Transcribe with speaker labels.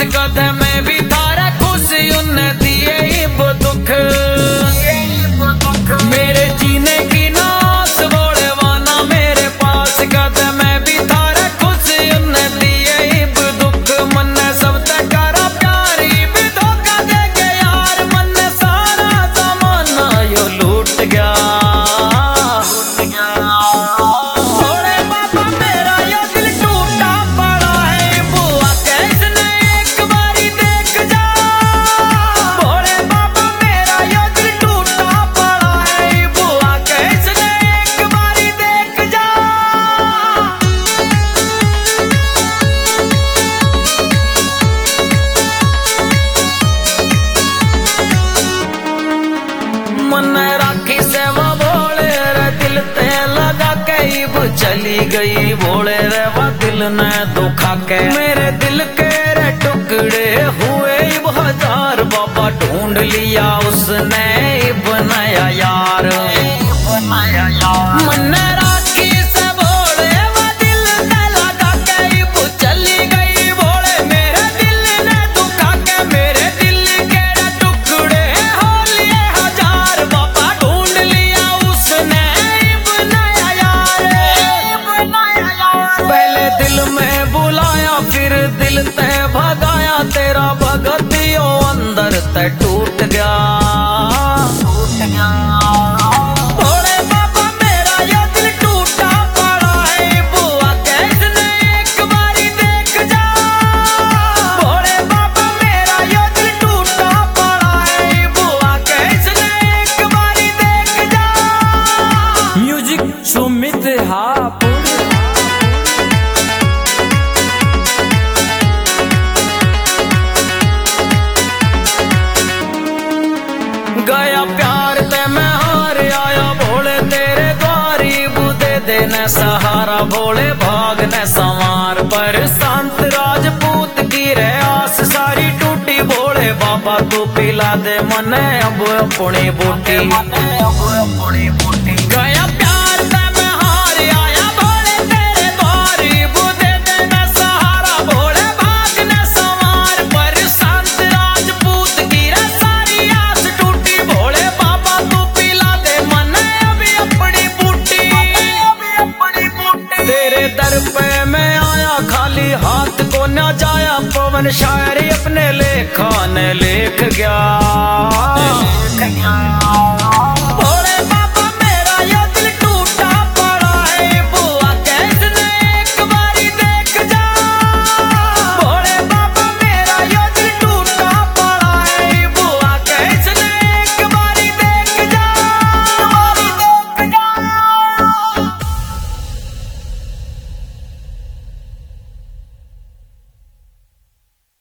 Speaker 1: कदे में भी थारा खुशी उन्हें दिए वो दुख मेरे जीने की नास बोले वाना मेरे पास कदे में भी थारा खुशी उन्हें दिए वो दुख मन सब करा प्यारी भी धोखा दे के यार मन सारा जमाना यो लूट गया। चली गई बोले रे वो दिल ने दुखा के मेरे दिल के रे टुकड़े हुए हजार बाबा ढूंढ लिया उसने बनाया यार मन राखी से बोले वो दिल ने लगा के वो चली गई बोले मेरे दिल ने दुखा के मेरे दिल के रे टुकड़े हो लिए हजार बाबा ढूंढ लिया उसने बनाया यार। पहले दिल में बुलाया फिर दिल ते भगाया तेरा भगतियों अंदर ते टूट गया। भोले बाबा मेरा ये दिल टूटा पड़ा है बुआ कैसने एक बारी देख जा। भोले बाबा मेरा ये दिल टूटा पड़ा है बुआ कैसने एक बारी देख जा।
Speaker 2: म्यूजिक सुमित हापुड़
Speaker 1: गया प्यार ते मैं हार आया भोले तेरे द्वारी बुदे देने सहारा भोले भागने संवार पर संत राजपूत की रे आस सारी टूटी भोले बाबा तू पिला दे मने अब अपनी बूटी गया प्यार ते मैं हार आया भोले तेरे द्वारी बुदे देने सहारा भोले भागने संवार पर संत राजपूत की रे सारी आस टूटी भोले बाबा तू पिला दे मने अभी अपनी बूटी तेरे दर पे मैं आया खाली हाथ को न जाया पवन शायरी अपने लेखा ने